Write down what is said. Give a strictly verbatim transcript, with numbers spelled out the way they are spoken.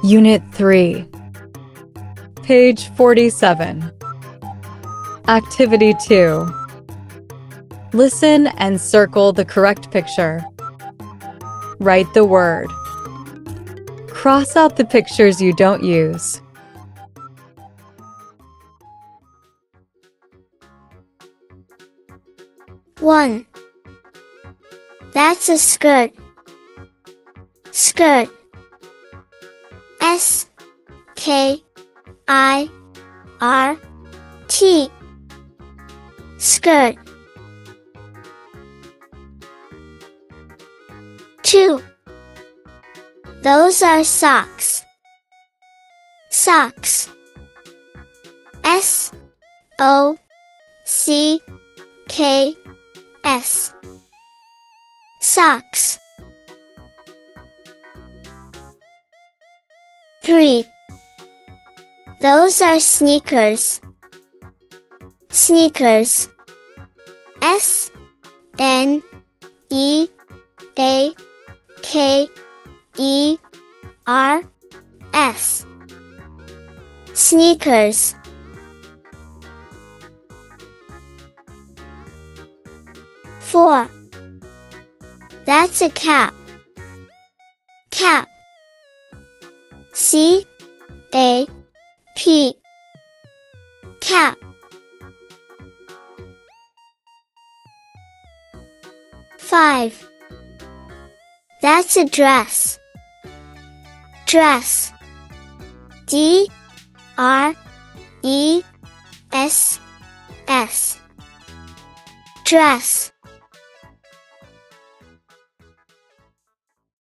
Unit three, page forty-seven. Activity two. Listen and circle the correct picture. Write the word. Cross out the pictures you don't use. one. That's a skirt. Skirt. S K I R T. Skirt. two. Those are socks. Socks. S O C K S. Socks. three. Those are sneakers. Sneakers. S N E A K E R S. Sneakers. four. That's a cap. Cap. C A P. Cap. five. That's a dress. Dress. D R E S S. Dress.